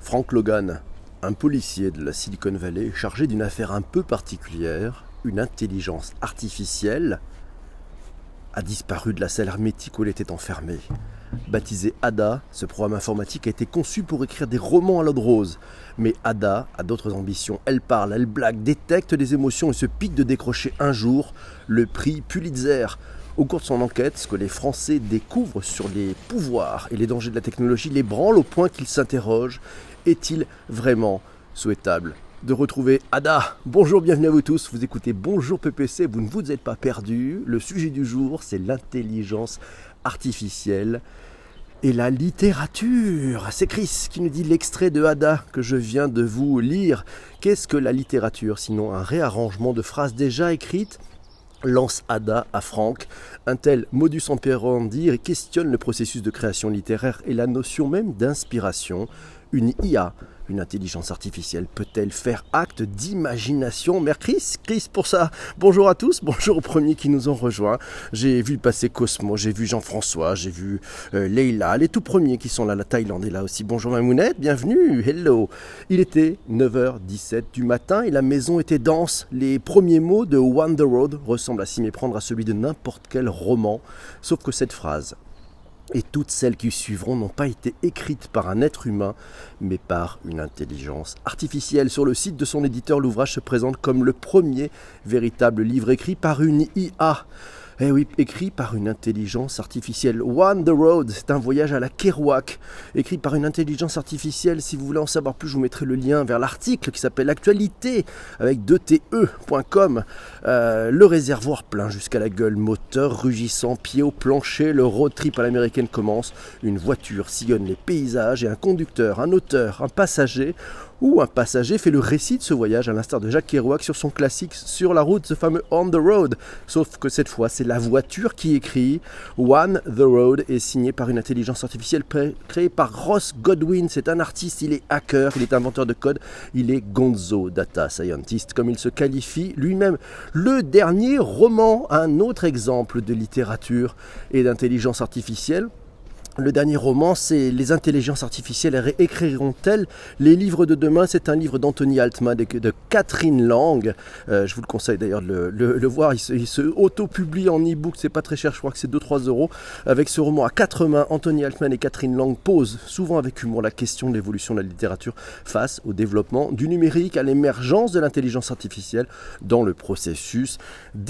Frank Logan, un policier de la Silicon Valley chargé d'une affaire un peu particulière, une intelligence artificielle, a disparu de la salle hermétique où elle était enfermée. Baptisé Ada, ce programme informatique a été conçu pour écrire des romans à l'eau de rose. Mais Ada a d'autres ambitions. Elle parle, elle blague, détecte des émotions et se pique de décrocher un jour le prix Pulitzer. Au cours de son enquête, ce que les Français découvrent sur les pouvoirs et les dangers de la technologie les branle au point qu'ils s'interrogent. Est-il vraiment souhaitable de retrouver Ada? Bonjour, bienvenue à vous tous. Vous écoutez Bonjour PPC, vous ne vous êtes pas perdus. Le sujet du jour, c'est l'intelligence artificielle et la littérature. C'est Chris qui nous dit l'extrait de Ada que je viens de vous lire. Qu'est-ce que la littérature, sinon un réarrangement de phrases déjà écrites? Lance Ada à Frank. Un tel modus operandi questionne le processus de création littéraire et la notion même d'inspiration. Une IA, une intelligence artificielle, peut-elle faire acte d'imagination? Merci Chris pour ça. Bonjour à tous, bonjour aux premiers qui nous ont rejoints. J'ai vu passer Cosmo, j'ai vu Jean-François, j'ai vu Leïla, les tout premiers qui sont là, la Thaïlande est là aussi. Bonjour Mamounette, bienvenue, hello. Il était 9h17 du matin et la maison était dense. Les premiers mots de On the Road ressemblent à s'y méprendre à celui de n'importe quel roman, sauf que cette phrase et toutes celles qui suivront n'ont pas été écrites par un être humain, mais par une intelligence artificielle. Sur le site de son éditeur, l'ouvrage se présente comme le premier véritable livre écrit par une IA. Eh oui, écrit par une intelligence artificielle. On the Road, c'est un voyage à la Kerouac, écrit par une intelligence artificielle. Si vous voulez en savoir plus, je vous mettrai le lien vers l'article qui s'appelle Actualité avec 2te.com. Le réservoir plein jusqu'à la gueule, moteur rugissant, pied au plancher, le road trip à l'américaine commence. Une voiture sillonne les paysages et un conducteur, un auteur, un passager où un passager fait le récit de ce voyage à l'instar de Jacques Kerouac sur son classique Sur la route, ce fameux On the Road. Sauf que cette fois, c'est la voiture qui écrit. On the Road est signé par une intelligence artificielle créée par Ross Godwin. C'est un artiste, il est hacker, il est inventeur de code, il est Gonzo Data Scientist, comme il se qualifie lui-même. Le dernier roman, un autre exemple de littérature et d'intelligence artificielle. Le dernier roman, c'est Les intelligences artificielles écriront-elles les livres de demain? C'est un livre d'Anthony Altman et de Catherine Lang. Je vous le conseille d'ailleurs de le voir. Il se auto-publie en e-book, c'est pas très cher, je crois que c'est 2-3 euros. Avec ce roman à 4 mains, Anthony Altman et Catherine Lang posent souvent avec humour la question de l'évolution de la littérature face au développement du numérique, à l'émergence de l'intelligence artificielle dans le processus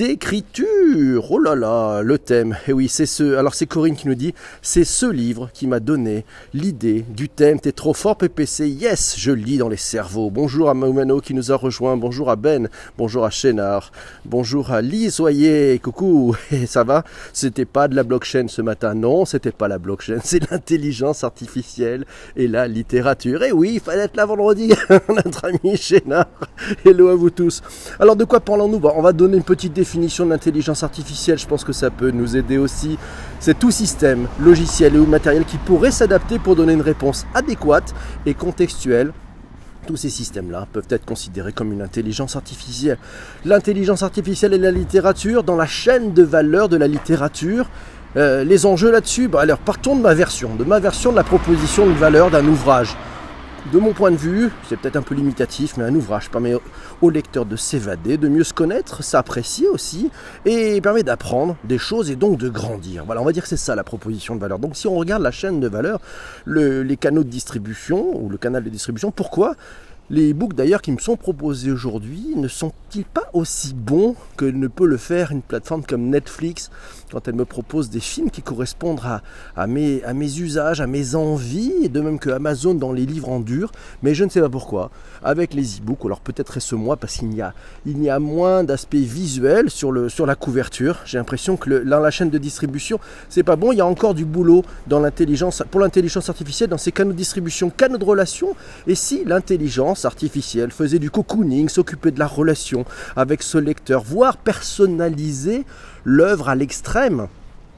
d'écriture. Oh là là, le thème. Et oui, c'est alors c'est Corinne qui nous dit, c'est ce livre qui m'a donné l'idée du thème. T'es trop fort PPC, yes, je lis dans les cerveaux. Bonjour à Maumano qui nous a rejoint, bonjour à Ben, bonjour à Chénard, bonjour à Lise Soyer, coucou, et ça va? C'était pas de la blockchain ce matin, non, c'était pas la blockchain, c'est l'intelligence artificielle et la littérature. Et oui, il fallait être là vendredi, notre ami Chénard. Hello à vous tous. Alors de quoi parlons-nous? On va donner une petite définition de l'intelligence artificielle, je pense que ça peut nous aider aussi. C'est tout système, logiciel et matériel qui pourrait s'adapter pour donner une réponse adéquate et contextuelle. Tous ces systèmes-là peuvent être considérés comme une intelligence artificielle. L'intelligence artificielle et la littérature, dans la chaîne de valeur de la littérature, les enjeux là-dessus, alors partons de ma version de la proposition de valeur d'un ouvrage. De mon point de vue, c'est peut-être un peu limitatif, mais un ouvrage permet au lecteur de s'évader, de mieux se connaître, s'apprécier aussi, et permet d'apprendre des choses et donc de grandir. Voilà, on va dire que c'est ça la proposition de valeur. Donc si on regarde la chaîne de valeur, les canaux de distribution, ou le canal de distribution, pourquoi les e-books d'ailleurs qui me sont proposés aujourd'hui ne sont-ils pas aussi bons que ne peut le faire une plateforme comme Netflix quand elle me propose des films qui correspondent à mes usages, à mes envies, et de même que Amazon dans les livres en dur, mais je ne sais pas pourquoi. Avec les e-books, alors peut-être est-ce moi parce qu'il y a moins d'aspect visuel sur la couverture. J'ai l'impression que dans la chaîne de distribution, c'est pas bon. Il y a encore du boulot pour l'intelligence artificielle dans ces canaux de distribution, canaux de relation. Et si l'intelligence artificielle faisait du cocooning, s'occuper de la relation avec ce lecteur, voire personnaliser l'œuvre à l'extrême,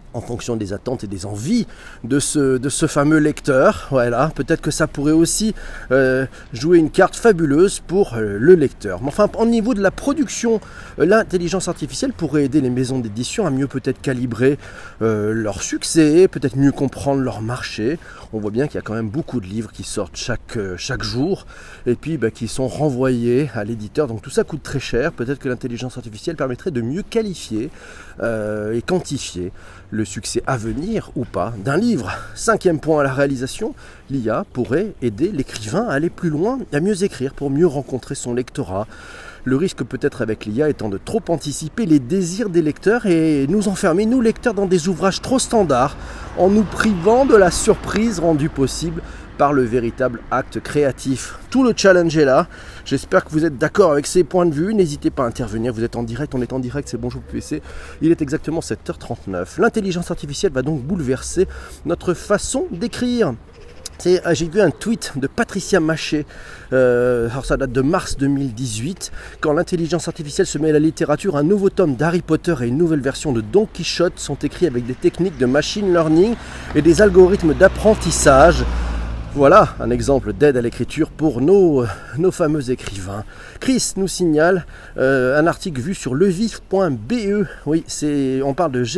en fonction des attentes et des envies de ce fameux lecteur. Voilà, peut-être que ça pourrait aussi jouer une carte fabuleuse pour le lecteur. Mais enfin, au niveau de la production, l'intelligence artificielle pourrait aider les maisons d'édition à mieux peut-être calibrer leur succès, peut-être mieux comprendre leur marché. On voit bien qu'il y a quand même beaucoup de livres qui sortent chaque jour et puis qui sont renvoyés à l'éditeur. Donc tout ça coûte très cher. Peut-être que l'intelligence artificielle permettrait de mieux qualifier et quantifier le succès à venir ou pas d'un livre. 5e point à la réalisation, l'IA pourrait aider l'écrivain à aller plus loin, à mieux écrire pour mieux rencontrer son lectorat. Le risque peut-être avec l'IA étant de trop anticiper les désirs des lecteurs et nous enfermer, nous lecteurs, dans des ouvrages trop standards en nous privant de la surprise rendue possible par le véritable acte créatif. Tout le challenge est là. J'espère que vous êtes d'accord avec ces points de vue. N'hésitez pas à intervenir. Vous êtes en direct, on est en direct, c'est Bonjour PPC. Il est exactement 7h39. L'intelligence artificielle va donc bouleverser notre façon d'écrire. J'ai vu un tweet de Patricia Maché, alors ça date de mars 2018, quand l'intelligence artificielle se met à la littérature, un nouveau tome d'Harry Potter et une nouvelle version de Don Quichotte sont écrits avec des techniques de machine learning et des algorithmes d'apprentissage. Voilà un exemple d'aide à l'écriture pour nos fameux écrivains. Chris nous signale un article vu sur levif.be. Oui, on parle de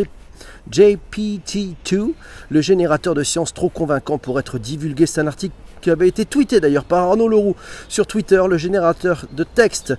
GPT-2, le générateur de sciences trop convaincant pour être divulgué. C'est un article qui avait été tweeté d'ailleurs par Arnaud Leroux sur Twitter. Le générateur de texte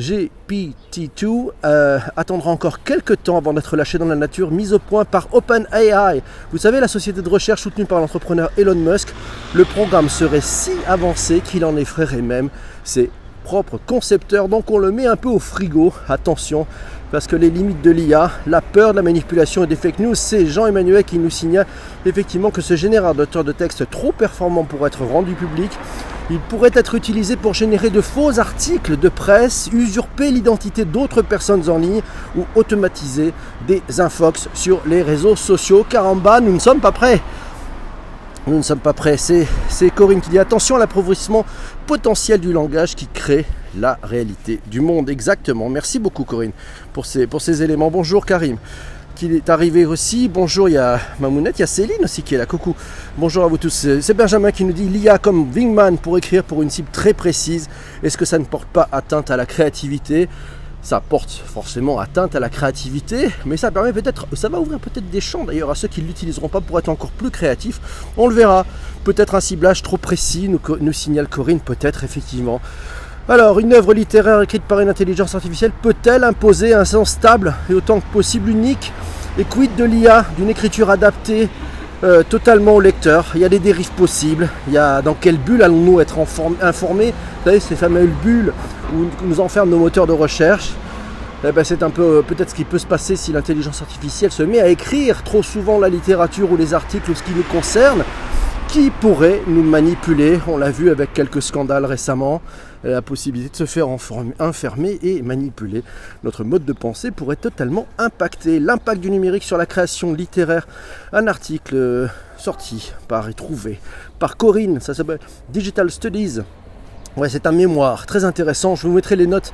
GPT-2 attendra encore quelques temps avant d'être lâché dans la nature, mis au point par OpenAI. Vous savez, la société de recherche soutenue par l'entrepreneur Elon Musk. Le programme serait si avancé qu'il en effraierait même ses propres concepteurs. Donc on le met un peu au frigo. Attention, parce que les limites de l'IA, la peur de la manipulation et des fake news, c'est Jean-Emmanuel qui nous signale effectivement que ce générateur de texte trop performant pour être rendu public, il pourrait être utilisé pour générer de faux articles de presse, usurper l'identité d'autres personnes en ligne ou automatiser des infox sur les réseaux sociaux. Caramba, nous ne sommes pas prêts. Nous ne sommes pas prêts. C'est Corinne qui dit attention à l'appauvrissement potentiel du langage qui crée la réalité du monde. Exactement. Merci beaucoup Corinne pour ces éléments. Bonjour Karim qui est arrivé aussi. Bonjour, il y a Mamounette, il y a Céline aussi qui est là. Coucou. Bonjour à vous tous. C'est Benjamin qui nous dit l'IA comme Wingman pour écrire pour une cible très précise. Est-ce que ça ne porte pas atteinte à la créativité ? Ça porte forcément atteinte à la créativité, mais ça va ouvrir peut-être des champs d'ailleurs à ceux qui ne l'utiliseront pas pour être encore plus créatifs. On le verra. Peut-être un ciblage trop précis, nous signale Corinne, peut-être effectivement. Alors, une œuvre littéraire écrite par une intelligence artificielle peut-elle imposer un sens stable et autant que possible unique ? Et quid de l'IA, d'une écriture adaptée totalement au lecteur ? Il y a des dérives possibles. Dans quelle bulle allons-nous être informés ? Vous savez, ces fameuses bulles où nous enferment nos moteurs de recherche. C'est un peu peut-être ce qui peut se passer si l'intelligence artificielle se met à écrire trop souvent la littérature ou les articles ou ce qui nous concerne, qui pourrait nous manipuler. On l'a vu avec quelques scandales récemment, la possibilité de se faire enfermer et manipuler. Notre mode de pensée pourrait totalement impacter. L'impact du numérique sur la création littéraire, un article sorti et trouvé par Corinne, ça s'appelle Digital Studies. Ouais, c'est un mémoire très intéressant. Je vous mettrai les notes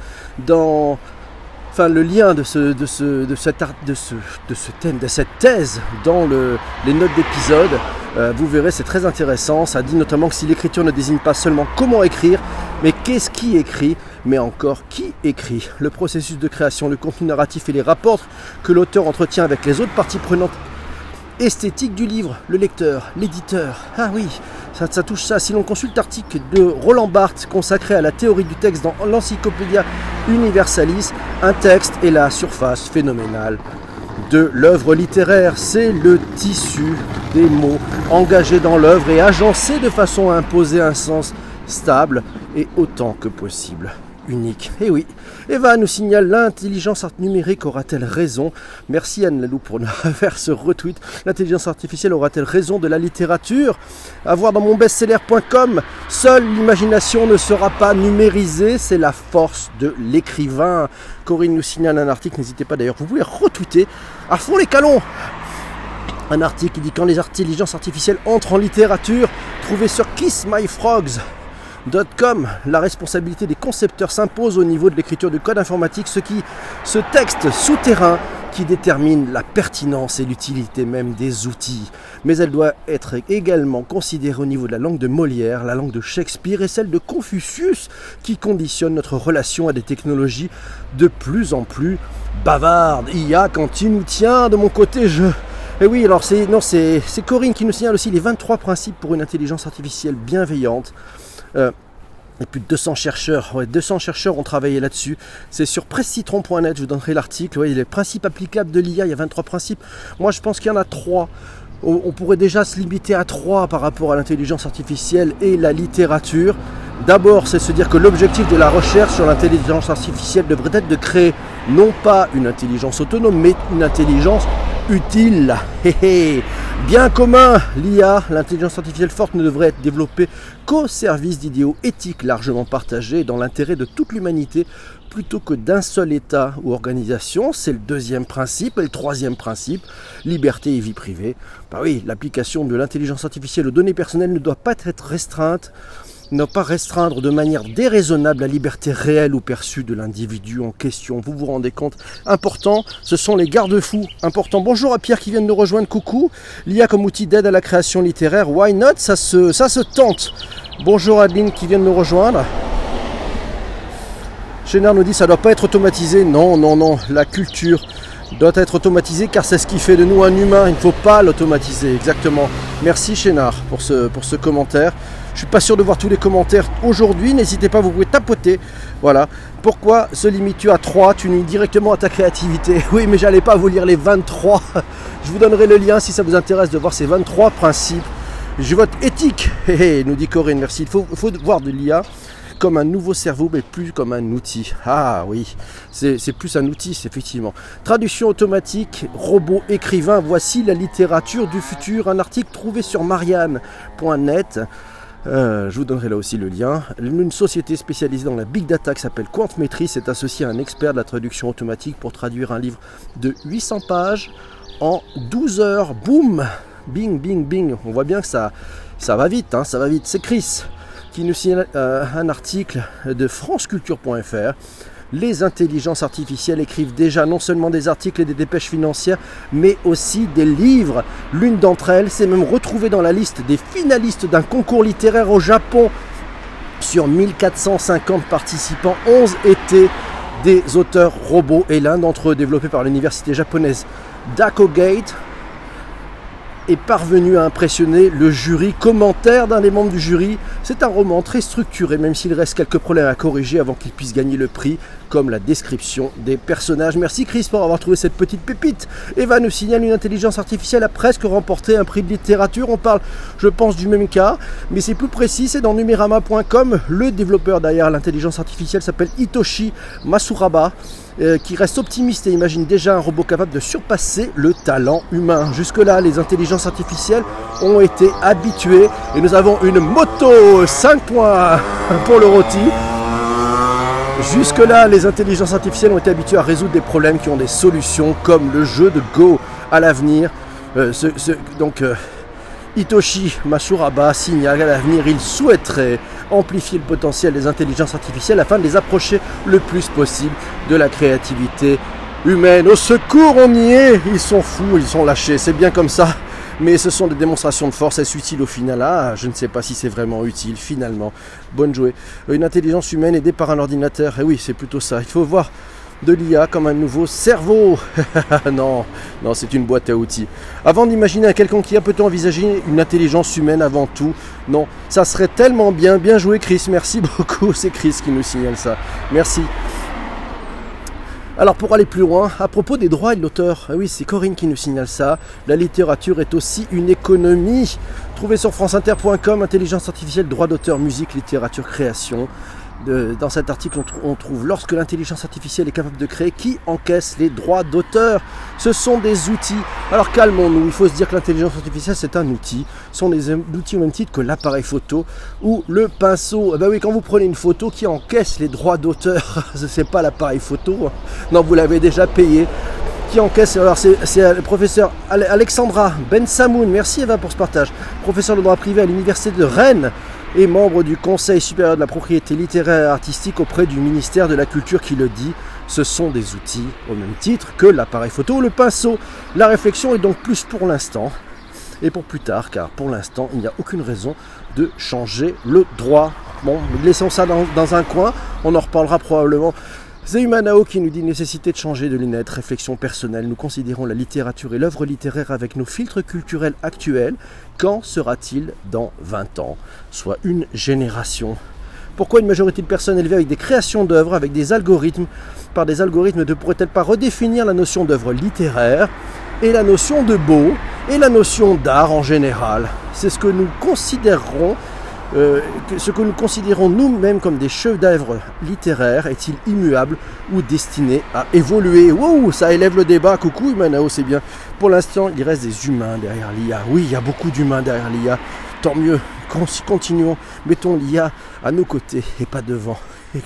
le lien de cette thèse dans les notes d'épisode. Vous verrez, c'est très intéressant. Ça dit notamment que si l'écriture ne désigne pas seulement comment écrire, mais qu'est-ce qui écrit, mais encore qui écrit. Le processus de création, le contenu narratif et les rapports que l'auteur entretient avec les autres parties prenantes esthétiques du livre, le lecteur, l'éditeur. Ah oui, ça touche ça. Si l'on consulte l'article de Roland Barthes consacré à la théorie du texte dans l'Encyclopædia Universalis, un texte est la surface phénoménale de l'œuvre littéraire. C'est le tissu des mots engagés dans l'œuvre et agencés de façon à imposer un sens stable et autant que possible unique. Et oui, Eva nous signale l'intelligence numérique aura-t-elle raison ? Merci Anne Lalou pour nous faire ce retweet. L'intelligence artificielle aura-t-elle raison de la littérature ? À voir dans monbestseller.com. Seule l'imagination ne sera pas numérisée, c'est la force de l'écrivain. Corinne nous signale un article, n'hésitez pas d'ailleurs, vous pouvez retweeter à fond les calons. Un article qui dit quand les intelligences artificielles entrent en littérature, trouvez sur kissmyfrogs.com, la responsabilité des concepteurs s'impose au niveau de l'écriture du code informatique, ce texte souterrain qui détermine la pertinence et l'utilité même des outils. Mais elle doit être également considérée au niveau de la langue de Molière, la langue de Shakespeare et celle de Confucius, qui conditionne notre relation à des technologies de plus en plus bavardes. IA quand tu nous tiens, de mon côté, Et oui, alors c'est Corinne qui nous signale aussi les 23 principes pour une intelligence artificielle bienveillante. Et plus de 200 chercheurs, 200 chercheurs ont travaillé là-dessus. C'est sur pressecitron.net, je vous donnerai l'article. Les principes applicables de l'IA, il y a 23 principes. Moi, je pense qu'il y en a 3. On pourrait déjà se limiter à 3 par rapport à l'intelligence artificielle et la littérature. D'abord, c'est se dire que l'objectif de la recherche sur l'intelligence artificielle devrait être de créer non pas une intelligence autonome, mais une intelligence utile. Bien commun, l'IA, l'intelligence artificielle forte, ne devrait être développée qu'au service d'idéaux éthiques largement partagés dans l'intérêt de toute l'humanité plutôt que d'un seul État ou organisation. C'est le deuxième principe. Et le troisième principe, liberté et vie privée. L'application de l'intelligence artificielle aux données personnelles ne doit pas être restreinte, ne pas restreindre de manière déraisonnable la liberté réelle ou perçue de l'individu en question. Vous vous rendez compte? Important, ce sont les garde-fous. Important. Bonjour à Pierre qui vient de nous rejoindre. Coucou. L'IA comme outil d'aide à la création littéraire. Why not? Ça se tente. Bonjour Adeline qui vient de nous rejoindre. Chénard nous dit ça ne doit pas être automatisé. Non. La culture doit être automatisée car c'est ce qui fait de nous un humain. Il ne faut pas l'automatiser. Exactement. Merci Chénard pour ce commentaire. Je suis pas sûr de voir tous les commentaires aujourd'hui. N'hésitez pas, vous pouvez tapoter. Voilà. Pourquoi se limites-tu à 3? Tu nuis directement à ta créativité. Oui, mais j'allais pas vous lire les 23. Je vous donnerai le lien si ça vous intéresse de voir ces 23 principes. Je vote éthique. Nous dit Corinne, merci. Il faut voir de l'IA comme un nouveau cerveau, mais plus comme un outil. Ah oui, c'est plus un outil, effectivement. Traduction automatique, robot écrivain, voici la littérature du futur. Un article trouvé sur Marianne.net. Je vous donnerai là aussi le lien. Une société spécialisée dans la big data qui s'appelle Quantmetry s'est associée à un expert de la traduction automatique pour traduire un livre de 800 pages en 12 heures. Boum! Bing, bing, bing. On voit bien que ça va vite, ça va vite. C'est Chris qui nous signe un article de franceculture.fr. Les intelligences artificielles écrivent déjà non seulement des articles et des dépêches financières, mais aussi des livres. L'une d'entre elles s'est même retrouvée dans la liste des finalistes d'un concours littéraire au Japon. Sur 1450 participants, 11 étaient des auteurs robots et l'un d'entre eux, développé par l'université japonaise Dakogate, est parvenu à impressionner le jury. Commentaire d'un des membres du jury: c'est un roman très structuré, même s'il reste quelques problèmes à corriger avant qu'il puisse gagner le prix, comme la description des personnages. Merci Chris pour avoir trouvé cette petite pépite. Eva nous signale: une intelligence artificielle a presque remporté un prix de littérature. On parle, je pense, du même cas, mais c'est plus précis, c'est dans numerama.com. Le développeur derrière l'intelligence artificielle s'appelle Hitoshi Masuraba, qui reste optimiste et imagine déjà un robot capable de surpasser le talent humain. Jusque-là, les intelligences artificielles ont été habituées et nous avons une moto 5 points pour le rôti. Jusque-là, les intelligences artificielles ont été habituées à résoudre des problèmes qui ont des solutions, comme le jeu de Go à l'avenir. Hitoshi Masuraba signale qu'à l'avenir, il souhaiterait amplifier le potentiel des intelligences artificielles afin de les approcher le plus possible de la créativité humaine. Au secours, on y est! Ils sont fous, ils sont lâchés, c'est bien comme ça. Mais ce sont des démonstrations de force. Est-ce utile au final? Ah, je ne sais pas si c'est vraiment utile finalement. Bonne jouée. Une intelligence humaine aidée par un ordinateur. Et oui, c'est plutôt ça. Il faut voir de l'IA comme un nouveau cerveau. Non, c'est une boîte à outils. Avant d'imaginer un quelconque IA, peut-on envisager une intelligence humaine avant tout? Non, ça serait tellement bien. Bien joué Chris, merci beaucoup. C'est Chris qui nous signale ça. Merci. Alors pour aller plus loin, à propos des droits et de l'auteur, oui, c'est Corinne qui nous signale ça. La littérature est aussi une économie. Trouvez sur franceinter.com, intelligence artificielle, droits d'auteur, musique, littérature, création. Dans cet article, on trouve: lorsque l'intelligence artificielle est capable de créer, qui encaisse les droits d'auteur? Ce sont des outils. Alors calmons-nous, il faut se dire que l'intelligence artificielle c'est un outil. Ce sont des outils au même titre que l'appareil photo ou le pinceau. Oui, quand vous prenez une photo, qui encaisse les droits d'auteur? Ce n'est pas l'appareil photo. Non, vous l'avez déjà payé. Qui encaisse? Alors c'est le professeur Alexandra Ben Samoun. Merci Eva pour ce partage. Professeur de droit privé à l'université de Rennes et membre du Conseil supérieur de la propriété littéraire et artistique auprès du ministère de la Culture, qui le dit: Ce sont des outils au même titre que l'appareil photo ou le pinceau. La réflexion est donc plus pour l'instant et pour plus tard, car pour l'instant, il n'y a aucune raison de changer le droit. Bon, laissons ça dans un coin, on en reparlera probablement. C'est Humanao qui nous dit nécessité de changer de lunettes, réflexion personnelle. Nous considérons la littérature et l'œuvre littéraire avec nos filtres culturels actuels. Quand sera-t-il dans 20 ans, soit une génération? Pourquoi une majorité de personnes élevées avec des créations d'œuvres, avec des algorithmes, par des algorithmes, ne pourrait-elle pas redéfinir la notion d'œuvre littéraire et la notion de beau et la notion d'art en général? C'est ce que nous considérons. Ce que nous considérons nous-mêmes comme des chefs-d'œuvre littéraires est-il immuable ou destiné à évoluer? Wow, ça élève le débat. Coucou Humanao, c'est bien. Pour l'instant, il reste des humains derrière l'IA. Oui, il y a beaucoup d'humains derrière l'IA. Tant mieux. Continuons. Mettons l'IA à nos côtés et pas devant.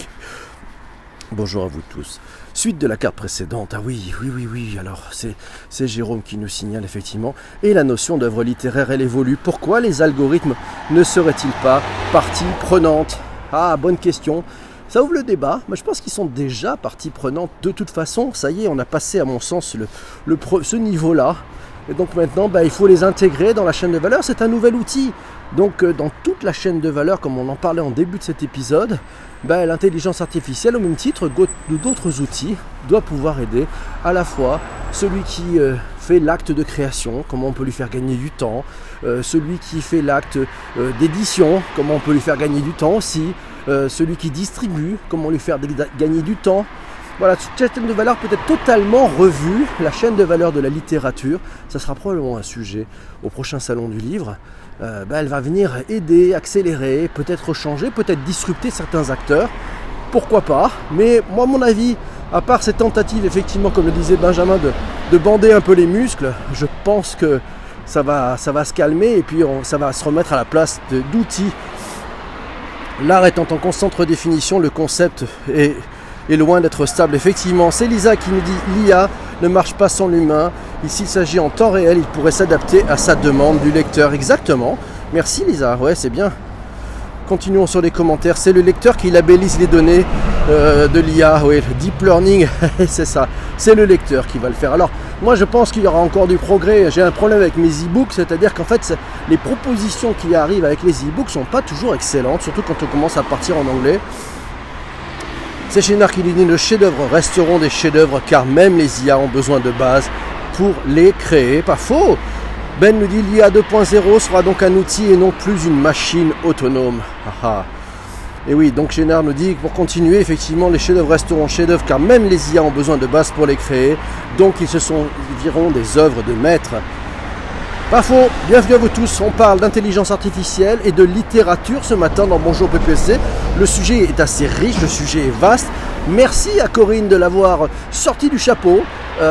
Bonjour à vous tous. Suite de la carte précédente, ah oui, alors c'est Jérôme qui nous signale effectivement, et la notion d'œuvre littéraire, elle évolue. Pourquoi les algorithmes ne seraient-ils pas partie prenante? Ah, bonne question. Ça ouvre le débat, mais je pense qu'ils sont déjà partie prenante de toute façon. Ça y est, on a passé à mon sens ce niveau-là. Et donc maintenant, il faut les intégrer dans la chaîne de valeur. C'est un nouvel outil. Donc dans toute la chaîne de valeur, comme on en parlait en début de cet épisode, l'intelligence artificielle, au même titre que d'autres outils, doit pouvoir aider à la fois celui qui fait l'acte de création, comment on peut lui faire gagner du temps, celui qui fait l'acte d'édition, comment on peut lui faire gagner du temps aussi, celui qui distribue, comment lui faire gagner du temps. Voilà, cette chaîne de valeur peut être totalement revue, la chaîne de valeur de la littérature. Ça sera probablement un sujet au prochain salon du livre. Elle va venir aider, accélérer, peut-être changer, peut-être disrupter certains acteurs. Pourquoi pas? Mais moi, à mon avis, à part cette tentative, effectivement, comme le disait Benjamin, de bander un peu les muscles, je pense que ça va se calmer et puis ça va se remettre à la place d'outils. L'art étant en constante redéfinition, le concept est loin d'être stable. Effectivement, c'est Lisa qui nous dit l'IA ne marche pas sans l'humain. Ici, il s'agit en temps réel, il pourrait s'adapter à sa demande du lecteur. Exactement. Merci Lisa, ouais, c'est bien. Continuons sur les commentaires. C'est le lecteur qui labellise les données de l'IA. Oui, le deep learning, c'est ça. C'est le lecteur qui va le faire. Alors, moi, je pense qu'il y aura encore du progrès. J'ai un problème avec mes e-books, c'est-à-dire qu'en fait, les propositions qui arrivent avec les e-books ne sont pas toujours excellentes, surtout quand on commence à partir en anglais. C'est Chénard qui dit « Nos chefs-d'œuvre resteront des chefs-d'œuvre car même les IA ont besoin de base pour les créer. » Pas faux. Ben nous dit « L'IA 2.0 sera donc un outil et non plus une machine autonome. » Et oui, donc Chénard nous dit « Pour continuer, effectivement, les chefs-d'œuvre resteront chefs-d'œuvre car même les IA ont besoin de base pour les créer. Donc ils viront des œuvres de maître. » Pas faux, bienvenue à vous tous, on parle d'intelligence artificielle et de littérature ce matin dans Bonjour PPC. Le sujet est assez riche, le sujet est vaste. Merci à Corinne de l'avoir sorti du chapeau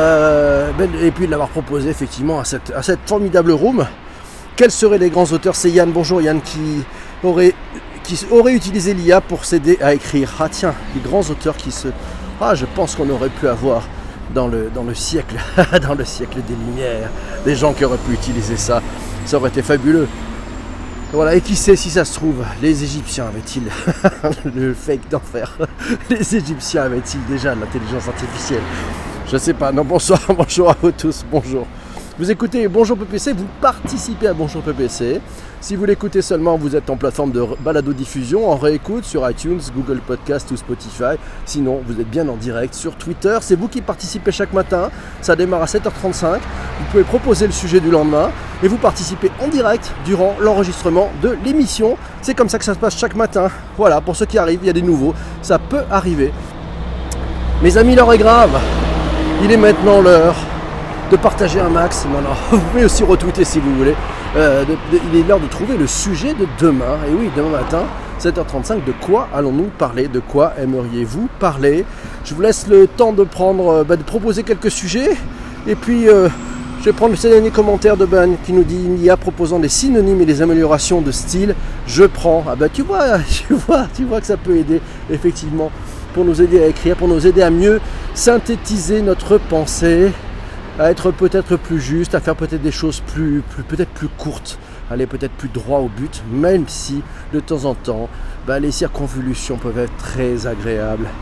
et puis de l'avoir proposé effectivement à cette formidable room. Quels seraient les grands auteurs? C'est Yann, bonjour Yann, qui aurait utilisé l'IA pour s'aider à écrire. Ah tiens, les grands auteurs je pense qu'on aurait pu avoir dans le siècle des Lumières, des gens qui auraient pu utiliser ça aurait été fabuleux. Voilà, et qui sait si ça se trouve, les Égyptiens avaient-ils le fake d'enfer, les Égyptiens avaient-ils déjà de l'intelligence artificielle? Je sais pas, non, bonsoir à vous tous, bonjour. Vous écoutez Bonjour PPC, vous participez à Bonjour PPC. Si vous l'écoutez seulement, vous êtes en plateforme de balado-diffusion, en réécoute sur iTunes, Google Podcast ou Spotify. Sinon, vous êtes bien en direct sur Twitter. C'est vous qui participez chaque matin. Ça démarre à 7h35. Vous pouvez proposer le sujet du lendemain et vous participez en direct durant l'enregistrement de l'émission. C'est comme ça que ça se passe chaque matin. Voilà, pour ceux qui arrivent, il y a des nouveaux. Ça peut arriver. Mes amis, l'heure est grave. Il est maintenant l'heure de partager un max. Non, vous pouvez aussi retweeter si vous voulez. Il est l'heure de trouver le sujet de demain. Et oui, demain matin, 7h35, de quoi allons-nous parler? De quoi aimeriez-vous parler? Je vous laisse le temps de proposer quelques sujets. Et puis, je vais prendre ce dernier commentaire de Ben qui nous dit « L'IA proposant des synonymes et des améliorations de style, je prends. » Ah tu vois que ça peut aider, effectivement, pour nous aider à écrire, pour nous aider à mieux synthétiser notre pensée, à être peut-être plus juste, à faire peut-être des choses peut-être plus courtes, aller peut-être plus droit au but, même si de temps en temps, les circonvolutions peuvent être très agréables.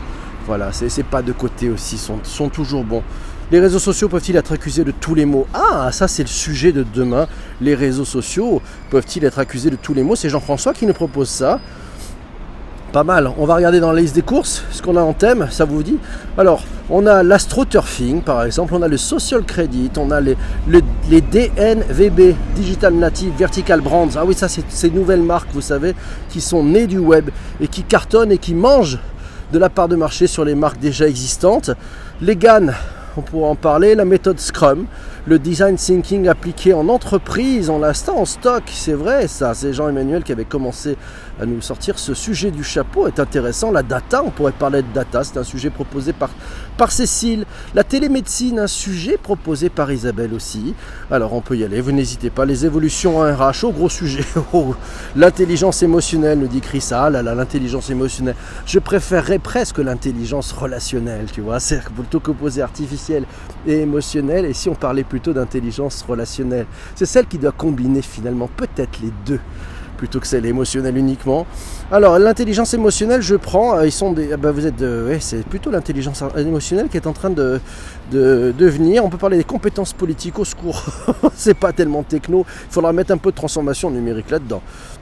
Voilà, c'est pas de côté aussi, sont toujours bons. Les réseaux sociaux peuvent-ils être accusés de tous les maux? Ah, ça c'est le sujet de demain. Les réseaux sociaux peuvent-ils être accusés de tous les maux? C'est Jean-François qui nous propose ça. Pas mal. On va regarder dans la liste des courses ce qu'on a en thème, ça vous dit? Alors, on a l'astroturfing par exemple, on a le social credit, on a les DNVB, Digital Native Vertical Brands. Ah oui, ça c'est ces nouvelles marques, vous savez, qui sont nées du web et qui cartonnent et qui mangent de la part de marché sur les marques déjà existantes. Les GAN, on pourra en parler, la méthode Scrum, le design thinking appliqué en entreprise, on l'a ça en stock, c'est vrai ça, c'est Jean-Emmanuel qui avait commencé à nous sortir ce sujet du chapeau, est intéressant, la data, on pourrait parler de data, c'est un sujet proposé par Cécile, la télémédecine, un sujet proposé par Isabelle aussi, alors on peut y aller, vous n'hésitez pas, les évolutions en RH, gros sujet, l'intelligence émotionnelle, nous dit Chris, ah là là, l'intelligence émotionnelle, je préférerais presque l'intelligence relationnelle, tu vois, c'est plutôt qu'opposé artificiel et émotionnel, et si on parlait plutôt d'intelligence relationnelle, c'est celle qui doit combiner finalement peut-être les deux, plutôt que celle émotionnelle uniquement. Alors l'intelligence émotionnelle, je prends, ils sont des, vous êtes, c'est plutôt l'intelligence émotionnelle qui est en train de venir. On peut parler des compétences politiques, au secours, c'est pas tellement techno, il faudra mettre un peu de transformation numérique là-dedans.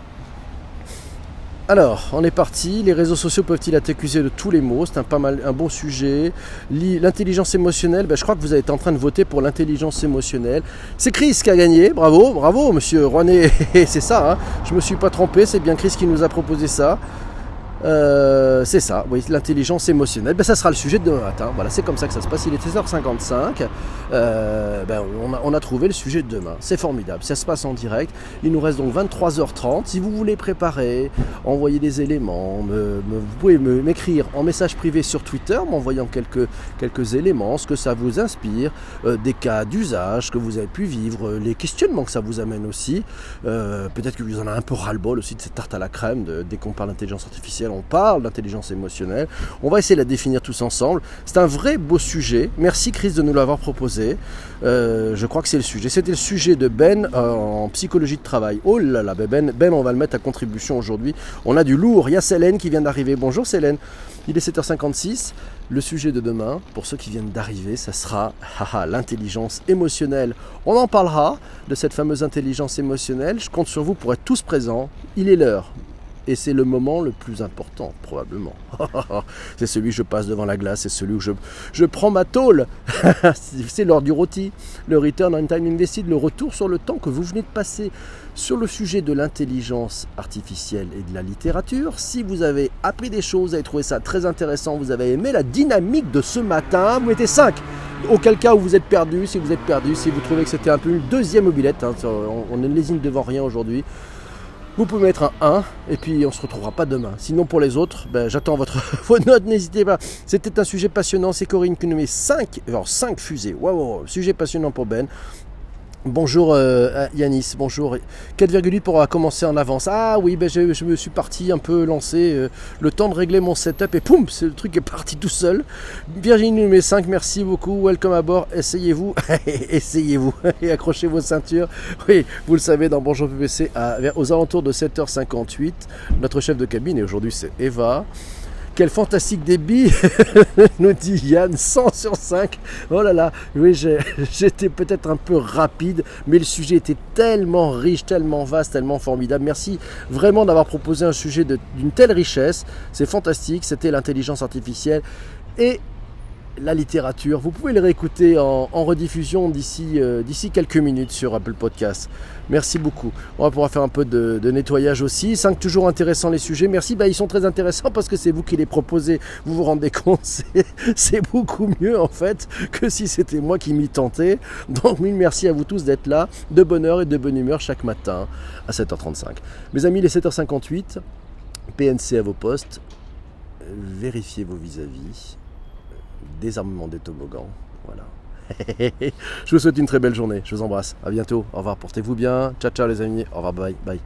Alors, on est parti. Les réseaux sociaux peuvent-ils être accusés de tous les maux? C'est un bon sujet. L'intelligence émotionnelle, je crois que vous êtes en train de voter pour l'intelligence émotionnelle. C'est Chris qui a gagné. Bravo, monsieur Rouanet. C'est ça, hein. Je me suis pas trompé. C'est bien Chris qui nous a proposé ça. C'est ça, oui, l'intelligence émotionnelle. Ça sera le sujet de demain matin. Voilà, c'est comme ça que ça se passe. Il est 16h55. On a trouvé le sujet de demain. C'est formidable. Ça se passe en direct. Il nous reste donc 23h30. Si vous voulez préparer, envoyer des éléments, vous pouvez m'écrire en message privé sur Twitter, m'envoyant quelques éléments, ce que ça vous inspire, des cas d'usage que vous avez pu vivre, les questionnements que ça vous amène aussi. Peut-être que vous en avez un peu ras-le-bol aussi de cette tarte à la crème. Dès qu'on parle d'intelligence artificielle, on parle d'intelligence émotionnelle. On va essayer de la définir tous ensemble. C'est un vrai beau sujet. Merci Chris de nous l'avoir proposé. Je crois que c'est le sujet. C'était le sujet de Ben en psychologie de travail. Oh là là, Ben, on va le mettre à contribution aujourd'hui. On a du lourd. Il y a Célène qui vient d'arriver. Bonjour Célène. Il est 7h56. Le sujet de demain, pour ceux qui viennent d'arriver, ça sera l'intelligence émotionnelle. On en parlera de cette fameuse intelligence émotionnelle. Je compte sur vous pour être tous présents. Il est l'heure. Et c'est le moment le plus important, probablement. C'est celui où je passe devant la glace, c'est celui où je prends ma tôle. C'est l'heure du rôti, le return on time invested, le retour sur le temps que vous venez de passer sur le sujet de l'intelligence artificielle et de la littérature. Si vous avez appris des choses, vous avez trouvé ça très intéressant, vous avez aimé la dynamique de ce matin, vous mettez 5. Auquel cas où vous êtes perdu, si vous trouvez que c'était un peu une deuxième mobilette, on ne lésine devant rien aujourd'hui. Vous pouvez mettre un 1 et puis on ne se retrouvera pas demain. Sinon pour les autres, j'attends vos notes, n'hésitez pas. C'était un sujet passionnant, c'est Corinne qui nous met 5 fusées. Waouh, sujet passionnant pour Ben. Bonjour Yanis, bonjour. 4,8 pour commencer en avance. Ah oui, je me suis parti un peu lancé, le temps de régler mon setup et poum, le truc est parti tout seul. Virginie numéro 5, merci beaucoup, welcome à bord, essayez-vous et accrochez vos ceintures. Oui, vous le savez, dans Bonjour PPC, aux alentours de 7h58, notre chef de cabine, et aujourd'hui c'est Eva. Quel fantastique débit, nous dit Yann, 100 sur 5. Oh là là, oui, j'étais peut-être un peu rapide, mais le sujet était tellement riche, tellement vaste, tellement formidable. Merci vraiment d'avoir proposé un sujet d'une telle richesse. C'est fantastique, c'était l'intelligence artificielle et la littérature. Vous pouvez le réécouter en rediffusion d'ici quelques minutes sur Apple Podcast. Merci beaucoup. On va pouvoir faire un peu de nettoyage aussi. 5 toujours intéressants les sujets. Merci. Ils sont très intéressants parce que c'est vous qui les proposez. Vous vous rendez compte, c'est beaucoup mieux en fait que si c'était moi qui m'y tentais. Donc mille merci à vous tous d'être là, de bonne heure et de bonne humeur chaque matin à 7h35. Mes amis, il est 7h58. PNC à vos postes. Vérifiez vos vis-à-vis. Désarmement des toboggans, voilà. Je vous souhaite une très belle journée, je vous embrasse, à bientôt, au revoir, portez-vous bien, ciao ciao les amis, au revoir, bye bye.